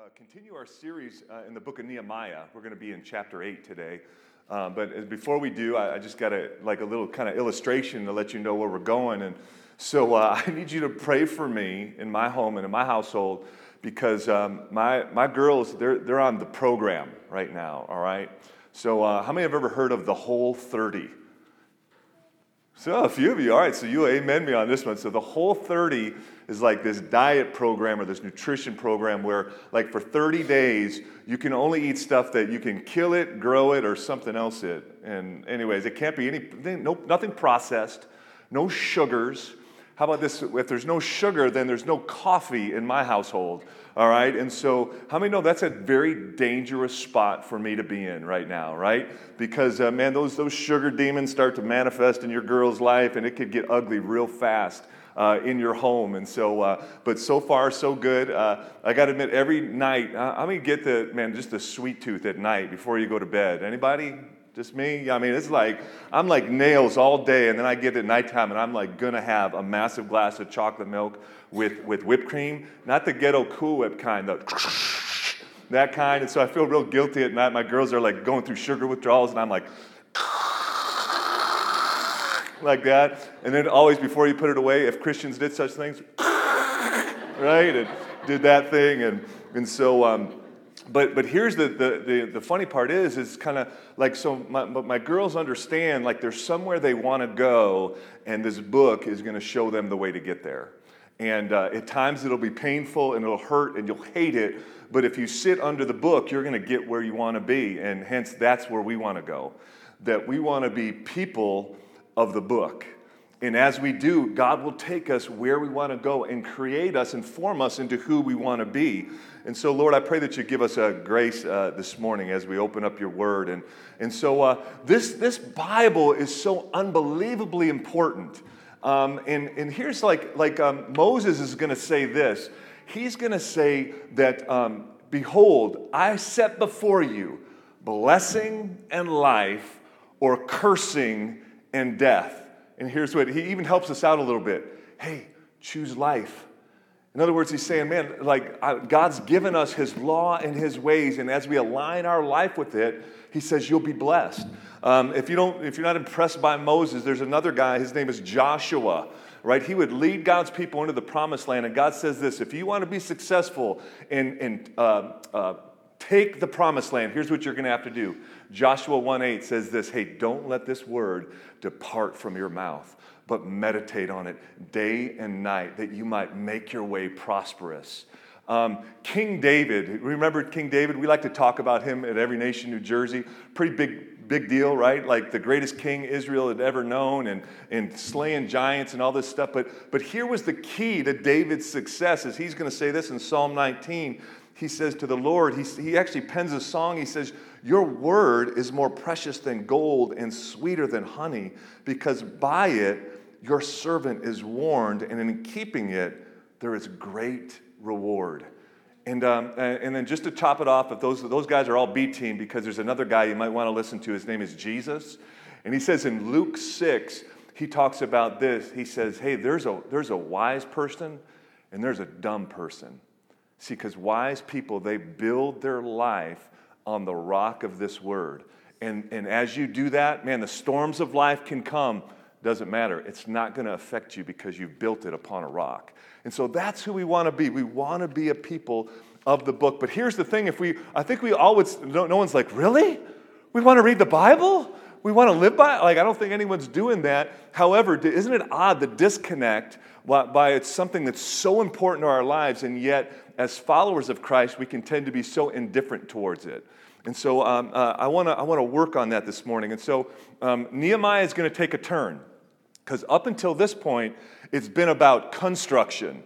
continue our series in the book of Nehemiah. We're going to be in chapter 8 today. But before we do, I just got a little kind of illustration to let you know where we're going. And so I need you to pray for me in my home and in my household because my girls, they're on the program right now, all right? So how many have ever heard of the Whole 30? So a few of you, all right, so you amen me on this one. So the Whole 30 is like this diet program or this nutrition program where like for 30 days, you can only eat stuff that you can kill it, grow it, or something else it. And anyways, it can't be anything, nothing processed, no sugars. How about this? If there's no sugar, then there's no coffee in my household, all right? And so how many know that's a very dangerous spot for me to be in right now, right? Because, man, those sugar demons start to manifest in your girl's life, and it could get ugly real fast in your home. And so, but so far, so good. I got to admit, every night, I'm going to get just the sweet tooth at night before you go to bed. Anybody? Just me? I mean, it's like, I'm like nails all day, and then I get to nighttime, and I'm like going to have a massive glass of chocolate milk with whipped cream. Not the ghetto Cool Whip kind, that kind. And so I feel real guilty at night. My girls are like going through sugar withdrawals, and I'm like that. And then always before you put it away, if Christians did such things, right, and did that thing. And so... But here's the funny part is kind of like, so my girls understand, like there's somewhere they want to go, and this book is going to show them the way to get there. And at times it'll be painful, and it'll hurt, and you'll hate it, but if you sit under the book, you're going to get where you want to be, and hence that's where we want to go, that we want to be people of the book. And as we do, God will take us where we want to go and create us and form us into who we want to be. And so, Lord, I pray that you give us a grace this morning as we open up your word. And so this Bible is so unbelievably important. And here's like Moses is going to say this. He's going to say that, behold, I set before you blessing and life, or cursing and death. And here's what, he even helps us out a little bit. Hey, choose life. In other words, he's saying, man, God's given us his law and his ways, and as we align our life with it, he says you'll be blessed. If you're not impressed by Moses, there's another guy, his name is Joshua, right? He would lead God's people into the promised land, and God says this, if you want to be successful and take the promised land, here's what you're going to have to do. Joshua 1:8 says this, hey, don't let this word depart from your mouth, but meditate on it day and night, that you might make your way prosperous. King David, remember King David? We like to talk about him at Every Nation New Jersey. Pretty big deal, right? Like the greatest king Israel had ever known, and slaying giants and all this stuff. But here was the key to David's success, is he's going to say this in Psalm 19. He says to the Lord, he actually pens a song. He says, your word is more precious than gold and sweeter than honey, because by it your servant is warned, and in keeping it there is great reward. And then just to top it off, if those guys are all B team, because there's another guy you might want to listen to. His name is Jesus. And he says in Luke 6, he talks about this. He says, hey, there's a wise person and there's a dumb person. See, because wise people, they build their life on the rock of this word. And as you do that, man, the storms of life can come. Doesn't matter. It's not going to affect you because you've built it upon a rock. And so that's who we want to be. We want to be a people of the book. But here's the thing. I think we always, no one's like, really? We want to read the Bible? We want to live by it? I don't think anyone's doing that. However, isn't it odd, the disconnect by it's something that's so important to our lives, and yet as followers of Christ, we can tend to be so indifferent towards it. And so I want to work on that this morning. And so Nehemiah is going to take a turn, because up until this point, it's been about constructing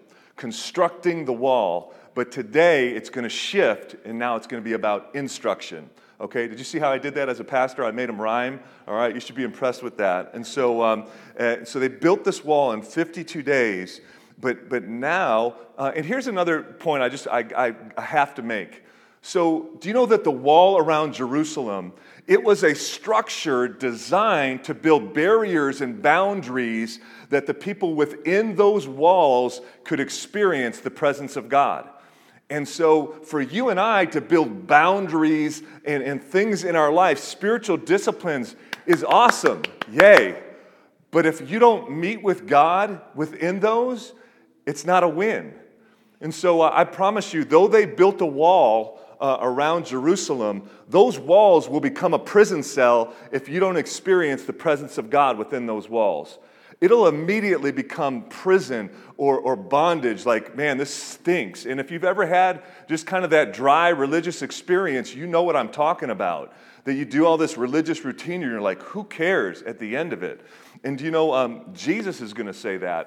the wall. But today, it's going to shift, and now it's going to be about instruction. Okay, did you see how I did that as a pastor? I made them rhyme. All right, you should be impressed with that. And so they built this wall in 52 days. But now, and here's another point I have to make. So do you know that the wall around Jerusalem, it was a structure designed to build barriers and boundaries that the people within those walls could experience the presence of God. And so for you and I to build boundaries and things in our life, spiritual disciplines is awesome. Yay. But if you don't meet with God within those, it's not a win. And so I promise you, though they built a wall around Jerusalem, those walls will become a prison cell if you don't experience the presence of God within those walls. It'll immediately become prison or bondage, like, man, this stinks. And if you've ever had just kind of that dry religious experience, you know what I'm talking about. That you do all this religious routine, and you're like, who cares at the end of it? And do you know, Jesus is going to say that.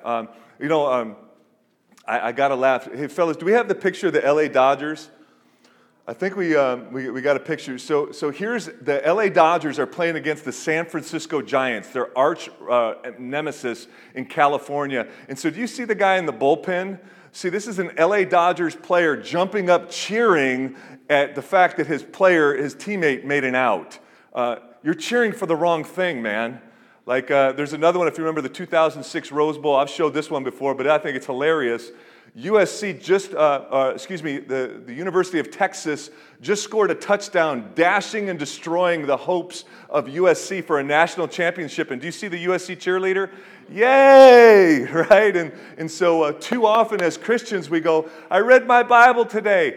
I got to laugh. Hey, fellas, do we have the picture of the L.A. Dodgers? I think we got a picture. So here's the LA Dodgers are playing against the San Francisco Giants, their arch nemesis in California. And so do you see the guy in the bullpen? See, this is an LA Dodgers player jumping up, cheering at the fact that his teammate made an out. You're cheering for the wrong thing, man. Like there's another one, if you remember the 2006 Rose Bowl. I've showed this one before, but I think it's hilarious. USC the University of Texas just scored a touchdown, dashing and destroying the hopes of USC for a national championship. And do you see the USC cheerleader? Yay, right? And so too often as Christians we go, I read my Bible today.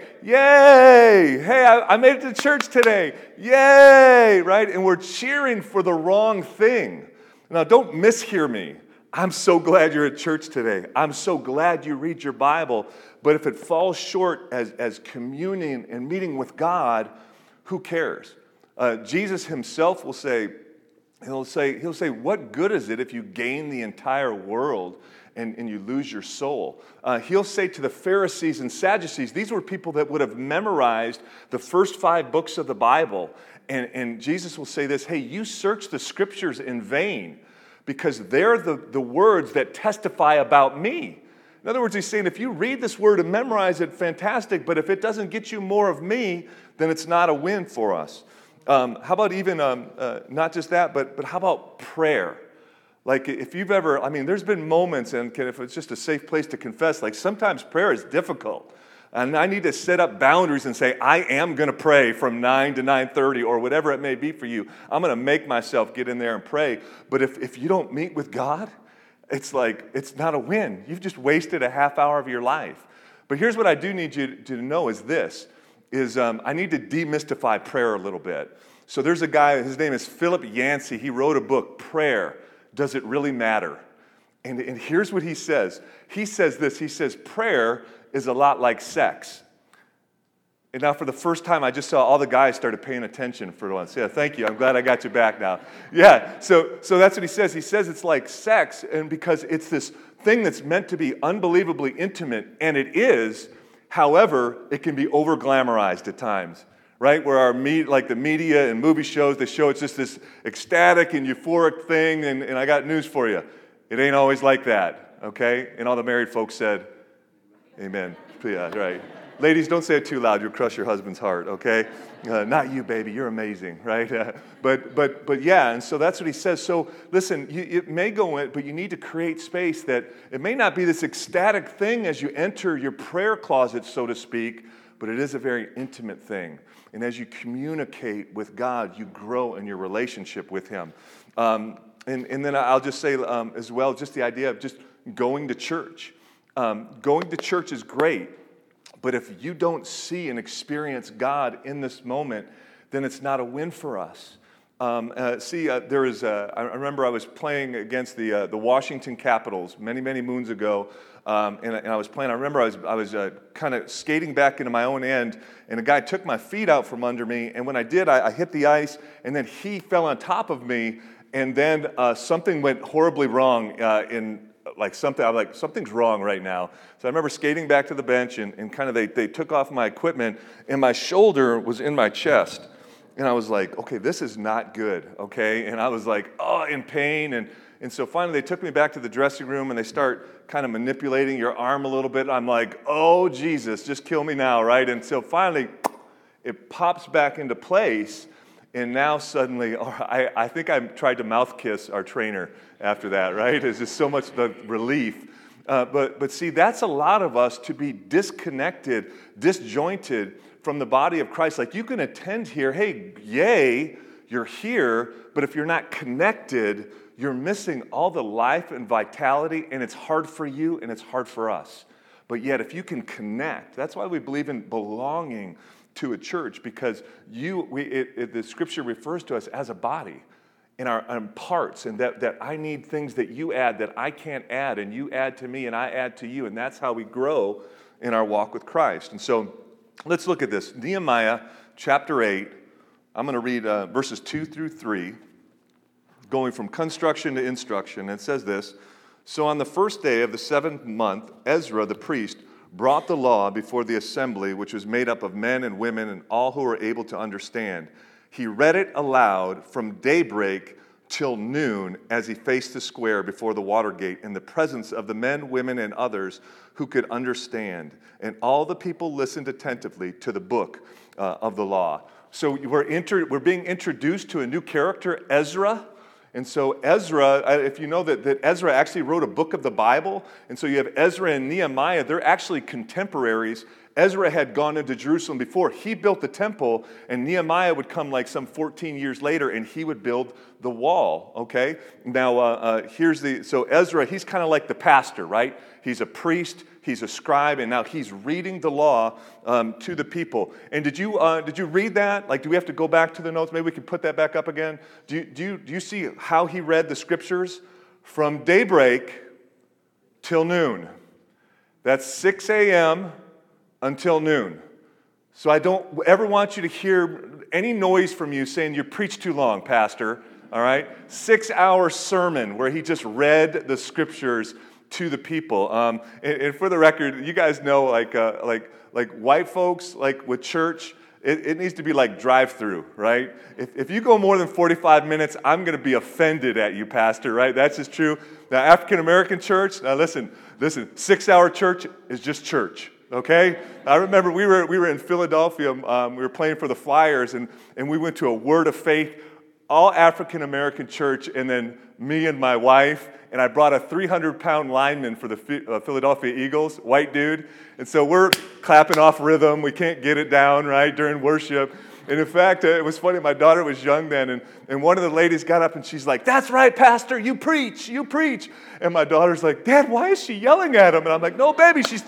Yay! Hey, I made it to church today. Yay! Right? And we're cheering for the wrong thing. Now, don't mishear me. I'm so glad you're at church today. I'm so glad you read your Bible. But if it falls short as communing and meeting with God, who cares? Jesus himself will say, he'll say, what good is it if you gain the entire world and you lose your soul? He'll say to the Pharisees and Sadducees, these were people that would have memorized the first 5 books of the Bible. And Jesus will say this, hey, you search the scriptures in vain, because they're the words that testify about me. In other words, he's saying, if you read this word and memorize it, fantastic, but if it doesn't get you more of me, then it's not a win for us. How about even, not just that, but how about prayer? Like if you've ever, there's been moments, and if it's just a safe place to confess, like sometimes prayer is difficult. And I need to set up boundaries and say, I am going to pray from 9 to 9:30 or whatever it may be for you. I'm going to make myself get in there and pray. But if you don't meet with God, it's like, it's not a win. You've just wasted a half hour of your life. But here's what I do need you to know is this, I need to demystify prayer a little bit. So there's a guy, his name is Philip Yancey. He wrote a book, Prayer, Does It Really Matter? And here's what he says. He says this, he says, prayer is a lot like sex. And now for the first time, I just saw all the guys started paying attention for once. Yeah, thank you. I'm glad I got you back now. Yeah, so that's what he says. He says it's like sex, and because it's this thing that's meant to be unbelievably intimate, and it is. However, it can be over-glamorized at times, right? Where like the media and movie shows, they show it's just this ecstatic and euphoric thing, and I got news for you. It ain't always like that, okay? And all the married folks said, amen. Yeah, right. Ladies, don't say it too loud. You'll crush your husband's heart, okay? Not you, baby. You're amazing, right? But yeah, and so that's what he says. So listen, it may go in, but you need to create space that it may not be this ecstatic thing as you enter your prayer closet, so to speak, but it is a very intimate thing. And as you communicate with God, you grow in your relationship with him. And then I'll just say as well, just the idea of just going to church. Going to church is great, but if you don't see and experience God in this moment, then it's not a win for us. I remember I was playing against the Washington Capitals many, many moons ago, and I was playing. I remember I was kind of skating back into my own end, and a guy took my feet out from under me, and when I did, I hit the ice, and then he fell on top of me, and then something went horribly wrong something's wrong right now. So I remember skating back to the bench, and kind of they took off my equipment, and my shoulder was in my chest. And I was like, okay, this is not good, okay? And I was like, in pain. And so finally they took me back to the dressing room, and they start kind of manipulating your arm a little bit. I'm like, oh, Jesus, just kill me now, right? And so finally it pops back into place. And now suddenly, I think I tried to mouth kiss our trainer after that, right? It's just so much the relief. But see, that's a lot of us to be disconnected, disjointed from the body of Christ. Like you can attend here, hey, yay, you're here, but if you're not connected, you're missing all the life and vitality, and it's hard for you and it's hard for us. But yet, if you can connect, that's why we believe in belonging to a church, because the scripture refers to us as a body in our parts, and that I need things that you add that I can't add, and you add to me and I add to you, and that's how we grow in our walk with Christ. And so let's look at this. Nehemiah chapter 8, I'm going to read verses 2 through 3, going from construction to instruction. It says this: So on the first day of the 7th month, Ezra the priest brought the law before the assembly, which was made up of men and women and all who were able to understand. He read it aloud from daybreak till noon as he faced the square before the water gate in the presence of the men, women, and others who could understand. And all the people listened attentively to the book of the law. So we're being introduced to a new character, Ezra. And so Ezra, if you know that Ezra actually wrote a book of the Bible, and so you have Ezra and Nehemiah, they're actually contemporaries. Ezra had gone into Jerusalem before. He built the temple, and Nehemiah would come like some 14 years later, and he would build the wall, okay? Now, so Ezra, he's kind of like the pastor, right? He's a priest, he's a scribe, and now he's reading the law to the people. And did you read that? Like, do we have to go back to the notes? Maybe we can put that back up again. Do you see how he read the scriptures? From daybreak till noon. That's 6 a.m. until noon. So I don't ever want you to hear any noise from you saying, you preach too long, Pastor, all right? 6-hour sermon where he just read the scriptures to the people. And for the record, you guys know, like white folks, like with church, it needs to be like drive-through, right? If you go more than 45 minutes, I'm going to be offended at you, Pastor, right? That's just true. Now, African-American church, now listen, 6-hour church is just church. Okay? I remember we were in Philadelphia, we were playing for the Flyers, and we went to a Word of Faith, all African-American church, and then me and my wife, and I brought a 300-pound lineman for the Philadelphia Eagles, white dude, and so we're clapping off rhythm, we can't get it down, right, during worship. And in fact, it was funny, my daughter was young then, and one of the ladies got up and she's like, "That's right, Pastor, you preach. And my daughter's like, "Dad, why is she yelling at him?" And I'm like, "No, baby, he's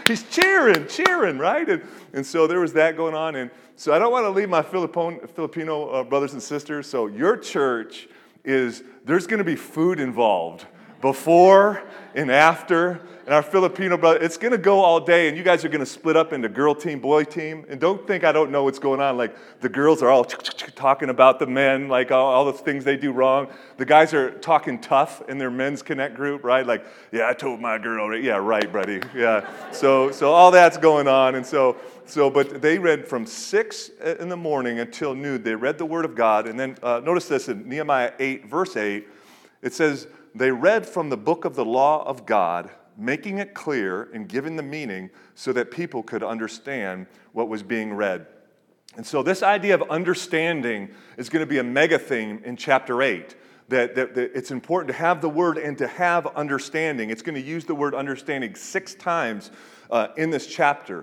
cheering, right?" And so there was that going on. And so I don't want to leave my Filipino brothers and sisters. So your church there's going to be food involved before and after. And our Filipino brother, it's going to go all day, and you guys are going to split up into girl team, boy team. And don't think I don't know what's going on. Like, the girls are all talking about the men, like all the things they do wrong. The guys are talking tough in their men's connect group, right? Like, "Yeah, I told my girl." Right? "Yeah, right, buddy." Yeah. So all that's going on. And but they read from 6 in the morning until noon. They read the Word of God. And then notice this in Nehemiah 8, verse 8. It says, they read from the book of the law of God, making it clear and giving the meaning so that people could understand what was being read. And so this idea of understanding is going to be a mega theme in chapter 8, that it's important to have the word and to have understanding. It's going to use the word understanding 6 times in this chapter.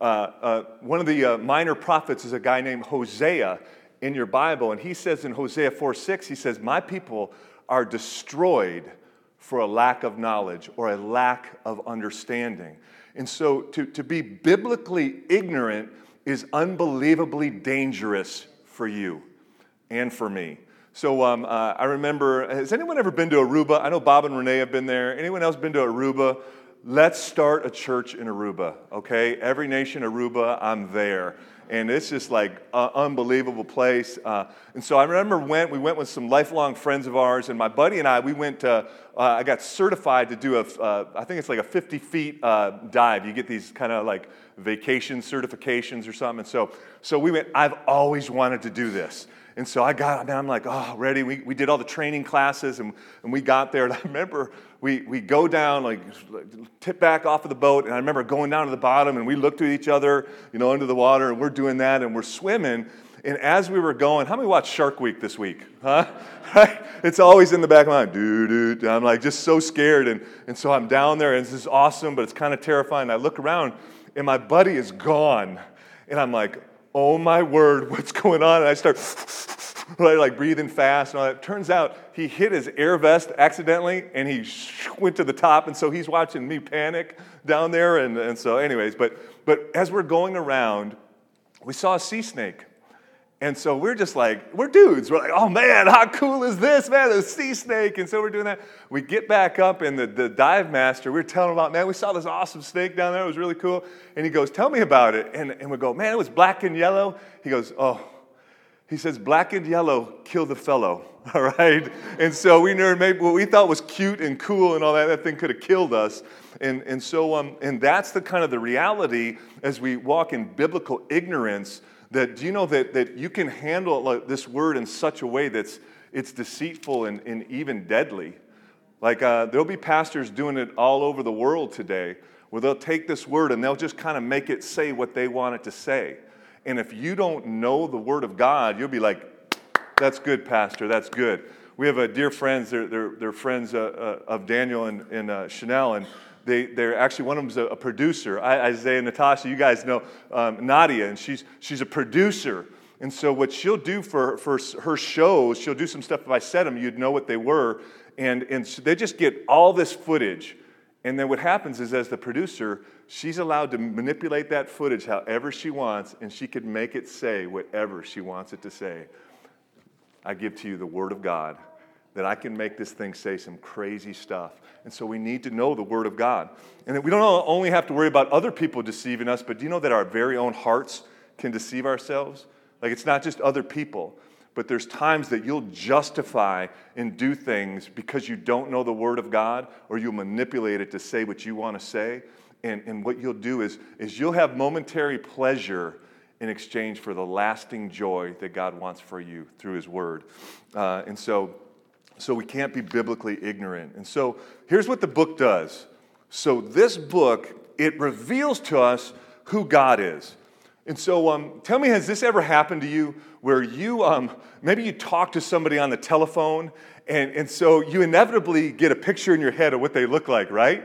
One of the minor prophets is a guy named Hosea in your Bible, and he says in Hosea 4:6, he says, "My people are destroyed for a lack of knowledge," or a lack of understanding. And so to be biblically ignorant is unbelievably dangerous for you and for me. So I remember, has anyone ever been to Aruba? I know Bob and Renee have been there. Anyone else been to Aruba? Let's start a church in Aruba, okay? Every Nation Aruba, I'm there. And it's just like an unbelievable place. And so I remember we went with some lifelong friends of ours, and my buddy and I, we went I got certified to do I think it's like a 50 feet dive. You get these kind of like vacation certifications or something. And so we went, I've always wanted to do this. And so I'm like, oh, ready. We did all the training classes, and we got there. And I remember we go down, like tip back off of the boat, and I remember going down to the bottom, and we looked at each other, under the water, and we're doing that, and we're swimming. And as we were going, how many watched Shark Week this week? Huh? Right? It's always in the back of my mind. I'm like just so scared. And so I'm down there, and this is awesome, but it's kind of terrifying. I look around, and my buddy is gone. And I'm like, oh my word, what's going on? And I start right, like breathing fast. And all that. Turns out he hit his air vest accidentally, and he went to the top. And so he's watching me panic down there. And so anyways, but as we're going around, we saw a sea snake. And so we're just like, we're dudes. We're like, oh man, how cool is this, man? A sea snake. And so we're doing that. We get back up, and the dive master, we were telling him about, man, we saw this awesome snake down there. It was really cool. And he goes, tell me about it. And we go, man, it was black and yellow. He goes, oh. He says, black and yellow kill the fellow. All right. And so we knew maybe what we thought was cute and cool and all that thing could have killed us. And so that's the kind of the reality as we walk in biblical ignorance. That do you know that you can handle this word in such a way that's it's deceitful and even deadly? Like there'll be pastors doing it all over the world today, where they'll take this word and they'll just kind of make it say what they want it to say. And if you don't know the word of God, you'll be like, "That's good, pastor. That's good." We have dear friends. They're friends of Daniel and Chanel, and they're actually, one of them's a producer. Isaiah and Natasha, you guys know Nadia, and she's a producer. And so what she'll do for her shows, she'll do some stuff. If I said them, you'd know what they were. And so they just get all this footage. And then what happens is, as the producer, she's allowed to manipulate that footage however she wants, and she could make it say whatever she wants it to say. I give to you the word of God, that I can make this thing say some crazy stuff. And so we need to know the word of God. And we don't only have to worry about other people deceiving us, but do you know that our very own hearts can deceive ourselves? Like, it's not just other people, but there's times that you'll justify and do things because you don't know the word of God, or you'll manipulate it to say what you want to say. And what you'll do is you'll have momentary pleasure in exchange for the lasting joy that God wants for you through his word. And so we can't be biblically ignorant. And so here's what the book does. So this book, it reveals to us who God is. And so tell me, has this ever happened to you where you, maybe you talk to somebody on the telephone, and so you inevitably get a picture in your head of what they look like, right?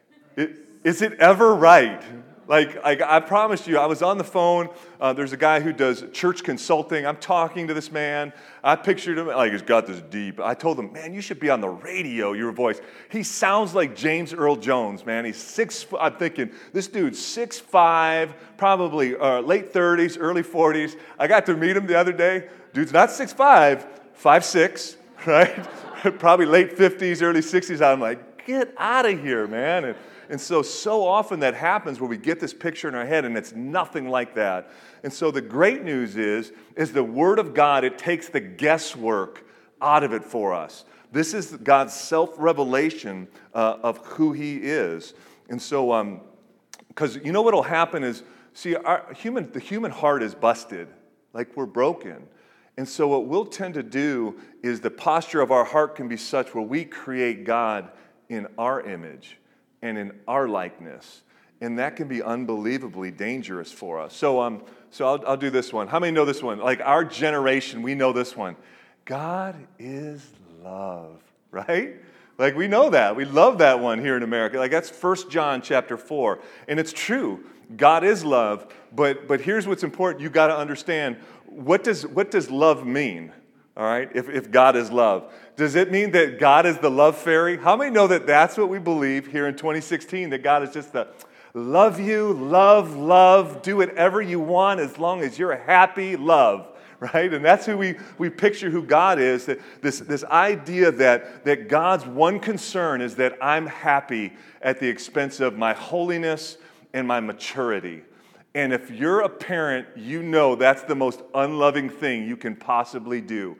Is it ever right? Like I promised you, I was on the phone. There's a guy who does church consulting. I'm talking to this man. I pictured him like he's got this deep. I told him, man, you should be on the radio, your voice. He sounds like James Earl Jones, man. He's 6 foot. I'm thinking, this dude's 6'5", probably late 30s, early 40s. I got to meet him the other day. Dude's not 6'5", 5'6", right? Probably late 50s, early 60s. I'm like, get out of here, man. And so often that happens where we get this picture in our head, and it's nothing like that. And so the great news is the Word of God, it takes the guesswork out of it for us. This is God's self-revelation of who He is. And so, because you know what will happen is, see, the human heart is busted, like we're broken. And so what we'll tend to do is the posture of our heart can be such where we create God in our image and in our likeness. And that can be unbelievably dangerous for us. So I'll do this one. How many know this one? Like our generation, we know this one. God is love, right? Like we know that. We love that one here in America. Like that's 1 John chapter 4. And it's true. God is love. But here's what's important. You got to understand, what does love mean? All right, if God is love. Does it mean that God is the love fairy? How many know that that's what we believe here in 2016, that God is just the love you, love, do whatever you want as long as you're happy, love, right? And that's who we picture who God is, that this idea that God's one concern is that I'm happy at the expense of my holiness and my maturity. And if you're a parent, you know that's the most unloving thing you can possibly do.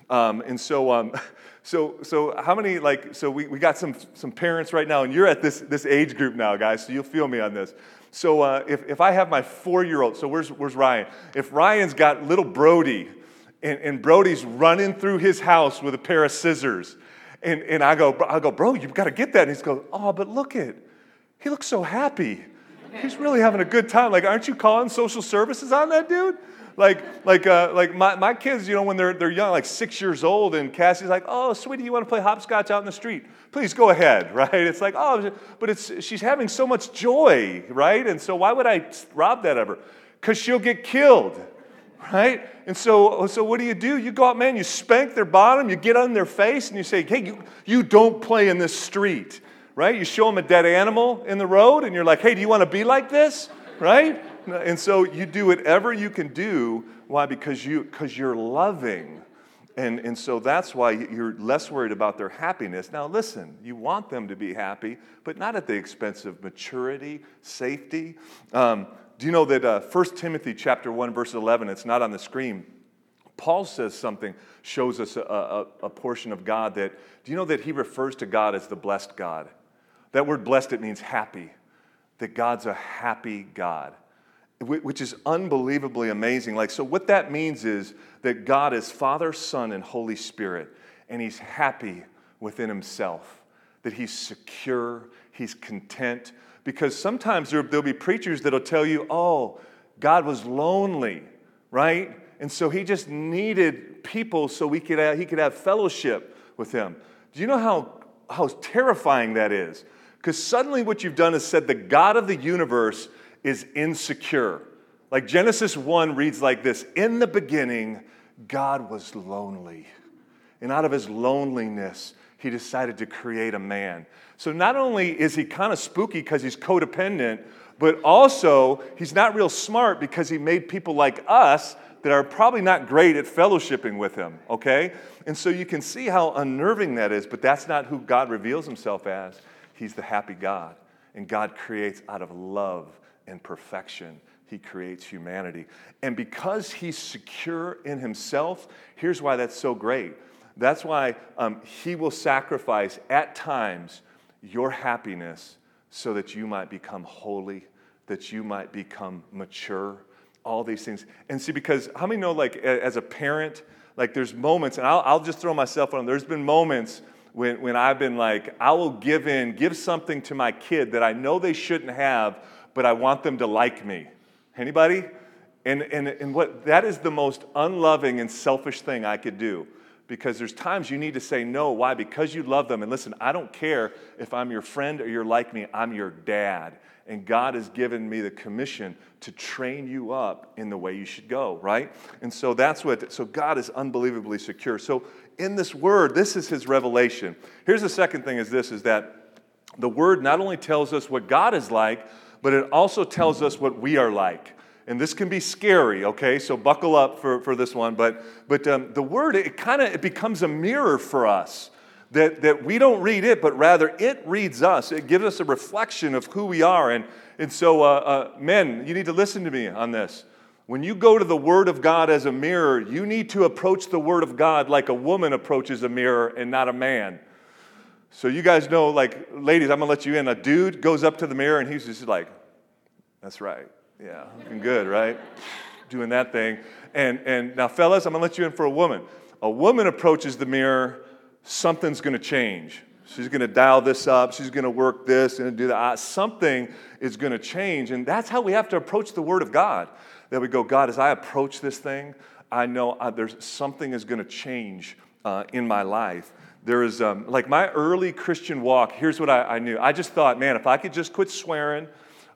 So how many, like, so we got some parents right now, and you're at this age group now, guys, so you'll feel me on this. So if I have my 4-year-old, so where's Ryan? If Ryan's got little Brody, and Brody's running through his house with a pair of scissors, and I go, bro, you've got to get that. And he's going, oh, but look he looks so happy. He's really having a good time. Like, aren't you calling social services on that dude? Like my kids, when they're young, like 6 years old, and Cassie's like, oh, sweetie, you want to play hopscotch out in the street? Please go ahead, right? It's like, oh, but she's having so much joy, right? And so why would I rob that of her? Because she'll get killed, right? And so what do? You go out, man, you spank their bottom, you get on their face, and you say, hey, you don't play in this street, right? You show them a dead animal in the road, and you're like, hey, do you want to be like this, right? And so you do whatever you can do. Why? Because you're loving. And so that's why you're less worried about their happiness. Now listen, you want them to be happy, but not at the expense of maturity, safety. Do you know that 1 Timothy chapter 1, verse 11, it's not on the screen, Paul says something, shows us a portion of God that, do you know that he refers to God as the blessed God? That word blessed, it means happy. That God's a happy God, which is unbelievably amazing. So what that means is that God is Father, Son, and Holy Spirit, and he's happy within himself, that he's secure, he's content, because sometimes there'll be preachers that'll tell you, oh, God was lonely, right? And so he just needed people so he could have fellowship with him. Do you know how terrifying that is? Because suddenly what you've done is said the God of the universe is insecure. Like Genesis 1 reads like this: in the beginning, God was lonely. And out of his loneliness, he decided to create a man. So not only is he kind of spooky because he's codependent, but also he's not real smart because he made people like us that are probably not great at fellowshipping with him, okay? And so you can see how unnerving that is, but that's not who God reveals himself as. He's the happy God. And God creates out of love and perfection. He creates humanity. And because he's secure in himself, here's why that's so great. That's why he will sacrifice at times your happiness so that you might become holy, that you might become mature, all these things. And see, because how many know, like, as a parent, like, there's moments, and I'll just throw myself on, there's been moments when I've been like, I will give something to my kid that I know they shouldn't have, but I want them to like me. Anybody? And what that is the most unloving and selfish thing I could do. Because there's times you need to say no. Why? Because you love them. And listen, I don't care if I'm your friend or you're like me. I'm your dad. And God has given me the commission to train you up in the way you should go, right? And so so God is unbelievably secure. So in this word, this is his revelation. Here's the second thing is that the word not only tells us what God is like, but it also tells us what we are like. And this can be scary, okay? So buckle up for this one. But the word, it becomes a mirror for us. That we don't read it, but rather it reads us. It gives us a reflection of who we are. And so, men, you need to listen to me on this. When you go to the Word of God as a mirror, you need to approach the Word of God like a woman approaches a mirror and not a man. So you guys know, like, ladies, I'm going to let you in. A dude goes up to the mirror and he's just like, that's right. Yeah, looking good, right? Doing that thing. And now, fellas, I'm going to let you in for a woman. A woman approaches the mirror, something's going to change. She's going to dial this up. She's going to work this and do that. Something is going to change. And that's how we have to approach the Word of God. That we go, God, as I approach this thing, I know there's something is going to change in my life. There is, like my early Christian walk, here's what I knew. I just thought, man, if I could just quit swearing,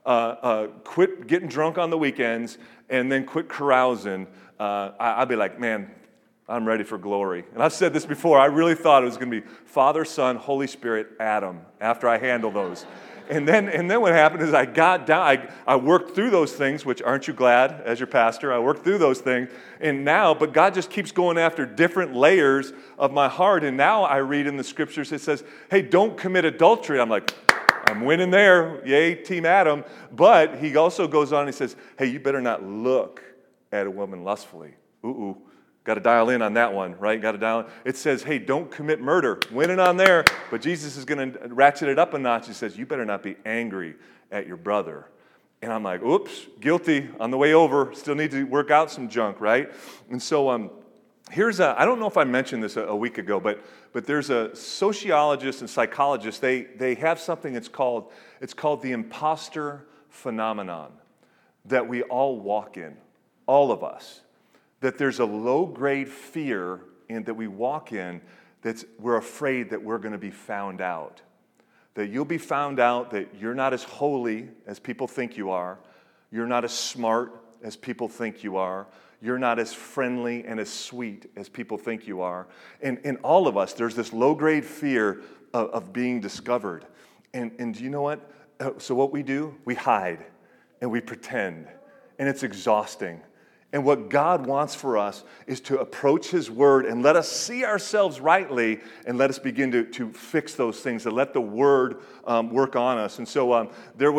quit getting drunk on the weekends, and then quit carousing, I'd be like, man, I'm ready for glory. And I've said this before, I really thought it was going to be Father, Son, Holy Spirit, Adam, after I handle those. And then what happened is I got down, I worked through those things, which aren't you glad as your pastor? I worked through those things. And now, but God just keeps going after different layers of my heart. And now I read in the scriptures, it says, hey, don't commit adultery. I'm like, I'm winning there. Yay, Team Adam. But he also goes on and he says, hey, you better not look at a woman lustfully. Ooh. Got to dial in on that one, right? Got to dial in. It says, hey, don't commit murder. Winning on there. But Jesus is going to ratchet it up a notch. He says, you better not be angry at your brother. And I'm like, oops, guilty. On the way over, still need to work out some junk, right? And so I don't know if I mentioned this a week ago, but there's a sociologist and psychologist. They have something it's called the imposter phenomenon that we all walk in, all of us, that there's a low-grade fear that we walk in we're afraid that we're going to be found out. That you'll be found out that you're not as holy as people think you are. You're not as smart as people think you are. You're not as friendly and as sweet as people think you are. And in all of us, there's this low-grade fear of being discovered. And do you know what? So what we do, we hide and we pretend. And it's exhausting. And what God wants for us is to approach His Word and let us see ourselves rightly and let us begin to fix those things and let the Word work on us. And so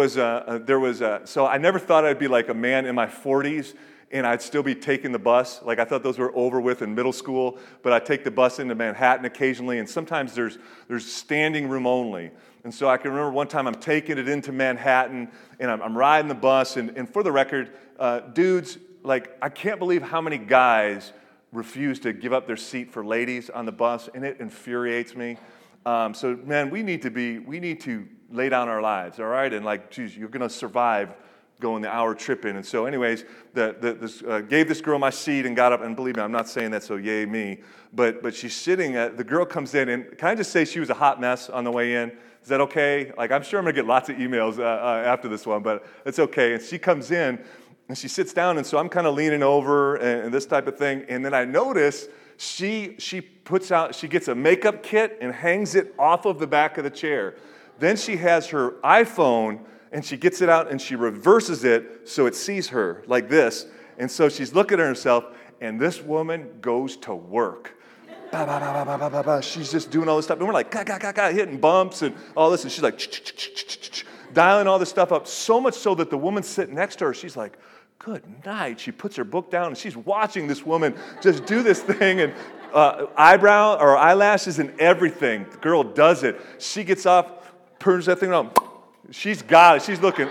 so I never thought I'd be like a man in my 40s and I'd still be taking the bus. Like I thought those were over with in middle school, but I take the bus into Manhattan occasionally, and sometimes there's standing room only. And so I can remember one time I'm taking it into Manhattan and I'm riding the bus, and for the record, dudes, like, I can't believe how many guys refuse to give up their seat for ladies on the bus, and it infuriates me. So, man, we need to lay down our lives, all right? And like, geez, you're going to survive going the hour trip in. And so, anyways, gave this girl my seat and got up. And believe me, I'm not saying that, so yay me. But she's sitting. The girl comes in, and can I just say she was a hot mess on the way in? Is that okay? Like, I'm sure I'm going to get lots of emails after this one, but it's okay. And she comes in. And she sits down, and so I'm kind of leaning over and this type of thing. And then I notice she gets a makeup kit and hangs it off of the back of the chair. Then she has her iPhone, and she gets it out, and she reverses it so it sees her like this. And so she's looking at herself, and this woman goes to work. Bah, bah, bah, bah, bah, bah, bah. She's just doing all this stuff. And we're like, hitting bumps and all this. And she's like, dialing all this stuff up, so much so that the woman sitting next to her, she's like, good night. She puts her book down, and she's watching this woman just do this thing, and eyebrow or eyelashes and everything. The girl does it. She gets off, turns that thing on. She's got it. She's looking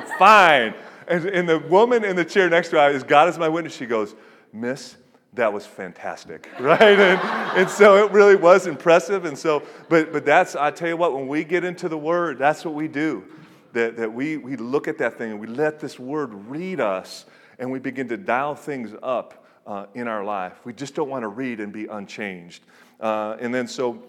fine. And the woman in the chair next to her, as God is my witness, she goes, Miss, that was fantastic, right? And so it really was impressive. And so, but that's, I tell you what, when we get into the Word, that's what we do. That we look at that thing and we let this Word read us, and we begin to dial things up in our life. We just don't want to read and be unchanged. And then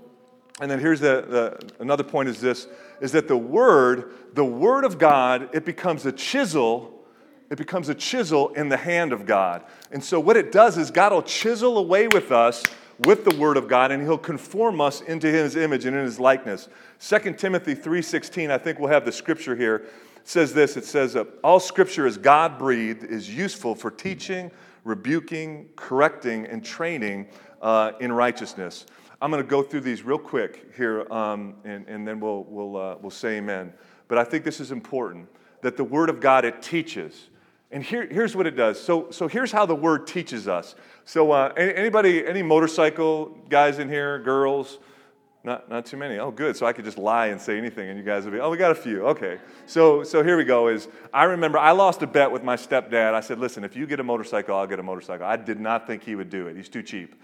here's another point is that the Word of God, it becomes a chisel. It becomes a chisel in the hand of God. And so what it does is God will chisel away with us with the Word of God, and He'll conform us into His image and in His likeness. 2 Timothy 3:16, I think we'll have the scripture here, says this. It says, all scripture is God-breathed, is useful for teaching, rebuking, correcting, and training in righteousness. I'm going to go through these real quick here, and then we'll say amen. But I think this is important, that the Word of God, it teaches. And here's what it does. So here's how the Word teaches us. So any motorcycle guys in here, girls? Not too many. Oh, good. So I could just lie and say anything, and you guys would be, we got a few. Okay. So here we go. I remember I lost a bet with my stepdad. I said, listen, if you get a motorcycle, I'll get a motorcycle. I did not think he would do it. He's too cheap.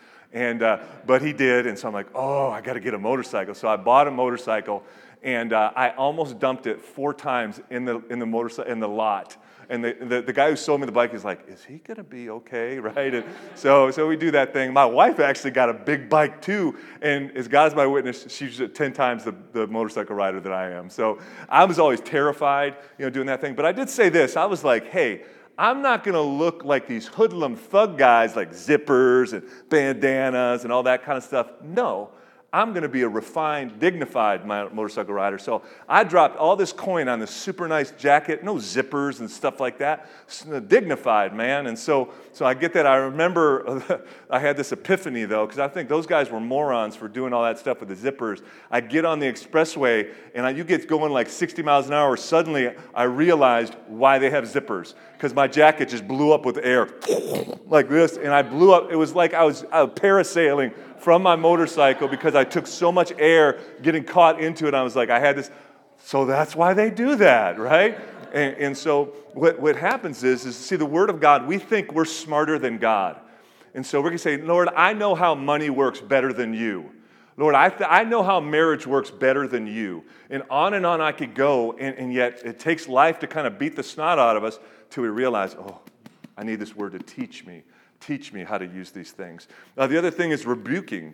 But he did, and so I'm like, I got to get a motorcycle. So I bought a motorcycle, and I almost dumped it 4 times in the lot. And the guy who sold me the bike is like, is he going to be okay, right? And so we do that thing. My wife actually got a big bike too, and as God is my witness, she's 10 times the motorcycle rider that I am. So I was always terrified, doing that thing. But I did say this. I was like, hey, I'm not going to look like these hoodlum thug guys like zippers and bandanas and all that kind of stuff. No. I'm going to be a refined, dignified motorcycle rider. So I dropped all this coin on this super nice jacket, no zippers and stuff like that. Dignified, man. And so I get that. I remember I had this epiphany, though, because I think those guys were morons for doing all that stuff with the zippers. I get on the expressway, and you get going like 60 miles an hour. Suddenly, I realized why they have zippers, because my jacket just blew up with air like this, and I blew up. It was like I was parasailing from my motorcycle because I took so much air getting caught into it. I was like, I had this. So that's why they do that, right? And so what happens is see, the Word of God, we think we're smarter than God. And so we're going to say, Lord, I know how money works better than you. Lord, I know how marriage works better than you. And on I could go, and yet it takes life to kind of beat the snot out of us till we realize, oh, I need this word to teach me how to use these things. The other thing is rebuking.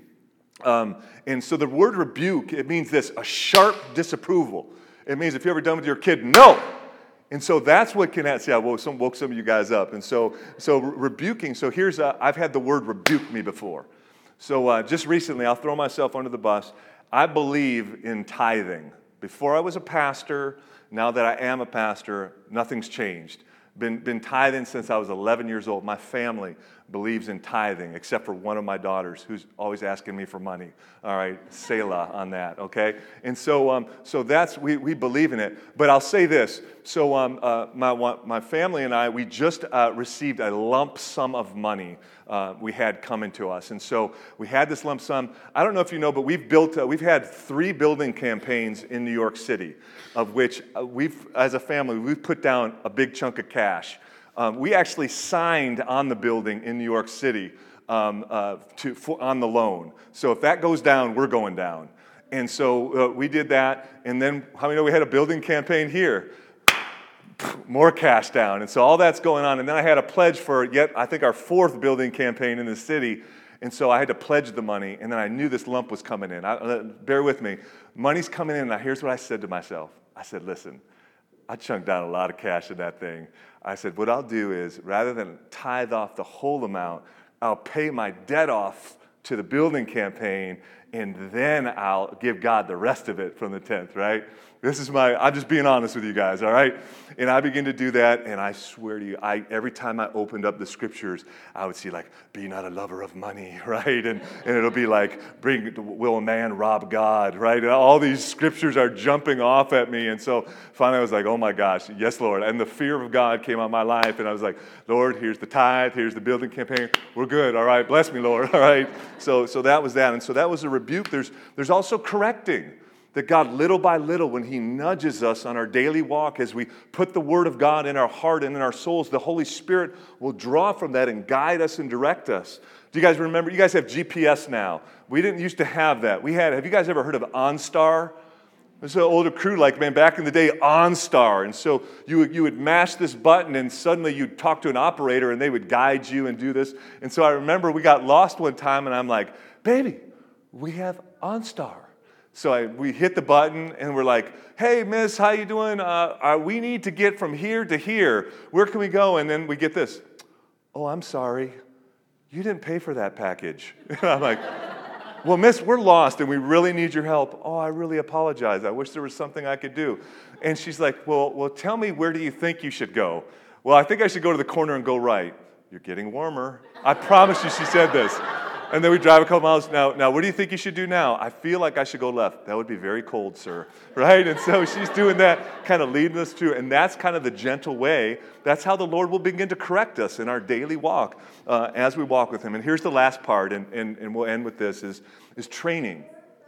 And so the word rebuke, it means this, a sharp disapproval. It means if you're ever done with your kid, no! And so that's what can happen. See, I woke some of you guys up. And so rebuking, so here's, I've had the word rebuke me before. So just recently, I'll throw myself under the bus. I believe in tithing. Before I was a pastor, now that I am a pastor, nothing's changed. Been tithing since I was 11 years old. My family believes in tithing, except for one of my daughters who's always asking me for money. All right, Selah on that, okay? And so that's, we believe in it. But I'll say this. So my family and I, we just received a lump sum of money we had coming to us. And so we had this lump sum. I don't know if you know, but we've had 3 building campaigns in New York City, of which as a family, we've put down a big chunk of cash. We actually signed on the building in New York City on the loan. So if that goes down, we're going down. And so we did that. And then, how many know we had a building campaign here? More cash down. And so all that's going on. And then I had a pledge for I think our 4th building campaign in the city. And so I had to pledge the money. And then I knew this lump was coming in. Bear with me. Money's coming in. Now here's what I said to myself. I said, listen, I chunked down a lot of cash in that thing. I said, what I'll do is, rather than tithe off the whole amount, I'll pay my debt off to the building campaign, and then I'll give God the rest of it from the 10th, right? I'm just being honest with you guys, all right? And I begin to do that, and I swear to you, every time I opened up the scriptures, I would see like, be not a lover of money, right? And it'll be like, will a man rob God, right? And all these scriptures are jumping off at me, and so finally I was like, oh my gosh, yes, Lord. And the fear of God came on my life, and I was like, Lord, here's the tithe, here's the building campaign, we're good, all right? Bless me, Lord, all right? So that was that, and so that was a rebuke. There's also correcting. That God, little by little, when He nudges us on our daily walk, as we put the Word of God in our heart and in our souls, the Holy Spirit will draw from that and guide us and direct us. Do you guys remember? You guys have GPS now. We didn't used to have that. Have you guys ever heard of OnStar? There's an older crew, like, man, back in the day, OnStar. And so you would mash this button, and suddenly you'd talk to an operator, and they would guide you and do this. And so I remember we got lost one time, and I'm like, baby, we have OnStar. So we hit the button, and we're like, hey, miss, how you doing? We need to get from here to here. Where can we go? And then we get this. Oh, I'm sorry. You didn't pay for that package. I'm like, well, miss, we're lost, and we really need your help. Oh, I really apologize. I wish there was something I could do. And she's like, well, tell me, where do you think you should go? Well, I think I should go to the corner and go right. You're getting warmer. I promise you she said this. And then we drive a couple miles. Now, what do you think you should do now? I feel like I should go left. That would be very cold, sir. Right? And so she's doing that, kind of leading us through. And that's kind of the gentle way. That's how the Lord will begin to correct us in our daily walk as we walk with Him. And here's the last part, and we'll end with this, is training.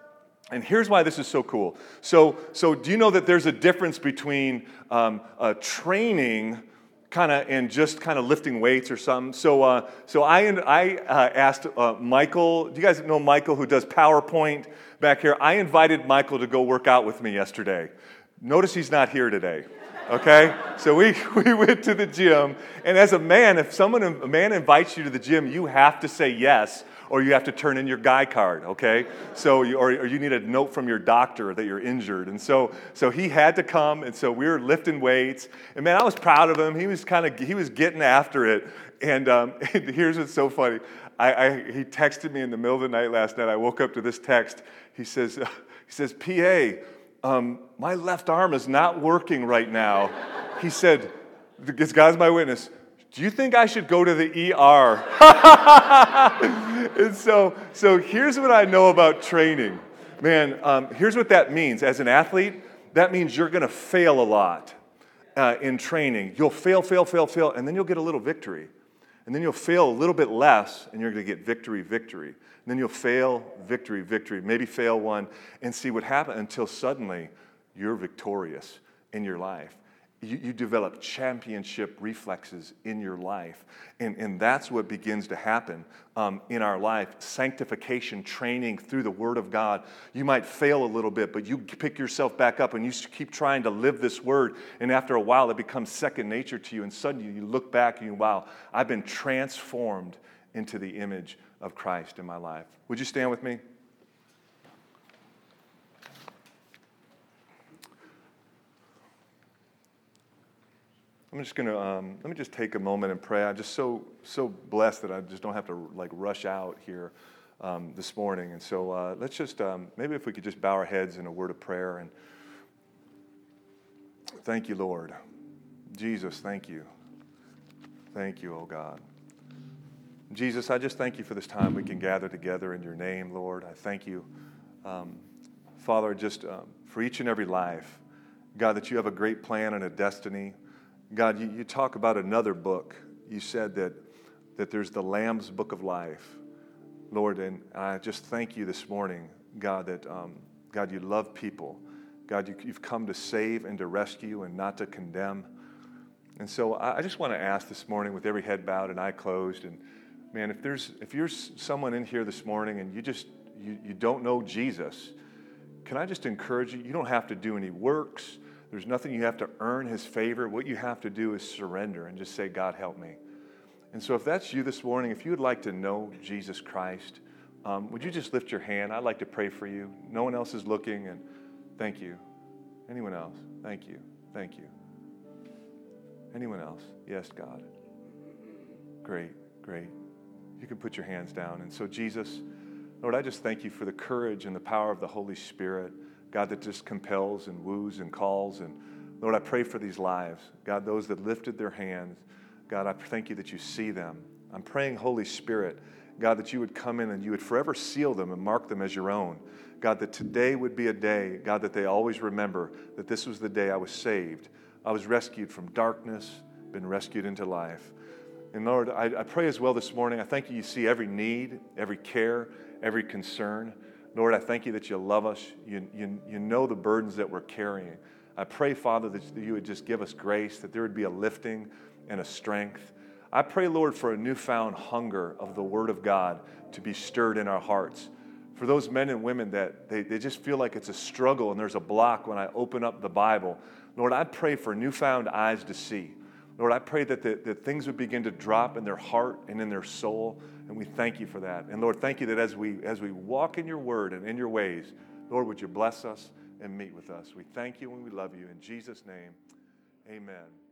And here's why this is so cool. So do you know that there's a difference between training and just lifting weights or something. So I asked Michael. Do you guys know Michael, who does PowerPoint back here? I invited Michael to go work out with me yesterday. Notice he's not here today. Okay, so we went to the gym, and as a man, if a man invites you to the gym, you have to say yes, or you have to turn in your guy card, okay? So, or you need a note from your doctor that you're injured. And so he had to come, and so we were lifting weights. And man, I was proud of him. He was getting after it. And here's what's so funny. He texted me in the middle of the night last night. I woke up to this text. He says, PA, my left arm is not working right now. He said, this guy's my witness. Do you think I should go to the ER? And so here's what I know about training. Man, here's what that means. As an athlete, that means you're going to fail a lot in training. You'll fail, and then you'll get a little victory. And then you'll fail a little bit less, and you're going to get victory. And then you'll fail, victory. Maybe fail one, and see what happens until suddenly you're victorious in your life. you develop championship reflexes in your life. And that's what begins to happen in our life. Sanctification, training through the Word of God. You might fail a little bit, but you pick yourself back up and you keep trying to live this Word. And after a while, it becomes second nature to you. And suddenly you look back and you, wow, I've been transformed into the image of Christ in my life. Would you stand with me? I'm just going to, let me just take a moment and pray. I'm just so blessed that I just don't have to like rush out here this morning. And so let's just, maybe if we could just bow our heads in a word of prayer. And thank you, Lord. Jesus, thank you. Thank you, oh God. Jesus, I just thank you for this time we can gather together in your name, Lord. I thank you, Father, just for each and every life. God, that you have a great plan and a destiny. God, you talk about another book. You said that there's the Lamb's Book of Life, Lord, and I just thank you this morning, God, that, God, you love people. God, you've come to save and to rescue and not to condemn. And so I just want to ask this morning with every head bowed and eye closed, and man, if you're someone in here this morning and you don't know Jesus, can I just encourage you, you don't have to do any works. There's nothing you have to earn his favor. What you have to do is surrender and just say, God, help me. And so if that's you this morning, if you would like to know Jesus Christ, would you just lift your hand? I'd like to pray for you. No one else is looking, and thank you. Anyone else? Thank you. Thank you. Anyone else? Yes, God. Great, great. You can put your hands down. And so Jesus, Lord, I just thank you for the courage and the power of the Holy Spirit, God, that just compels and woos and calls. And Lord, I pray for these lives. God, those that lifted their hands, God, I thank you that you see them. I'm praying, Holy Spirit, God, that you would come in and you would forever seal them and mark them as your own. God, that today would be a day, God, that they always remember that this was the day I was saved. I was rescued from darkness, been rescued into life. And Lord, I pray as well this morning, I thank you see every need, every care, every concern. Lord, I thank you that you love us. You know the burdens that we're carrying. I pray, Father, that you would just give us grace, that there would be a lifting and a strength. I pray, Lord, for a newfound hunger of the Word of God to be stirred in our hearts. For those men and women that they just feel like it's a struggle and there's a block when I open up the Bible, Lord, I pray for newfound eyes to see. Lord, I pray that things would begin to drop in their heart and in their soul, and we thank you for that. And Lord, thank you that as we walk in your word and in your ways, Lord, would you bless us and meet with us. We thank you and we love you. In Jesus' name, amen.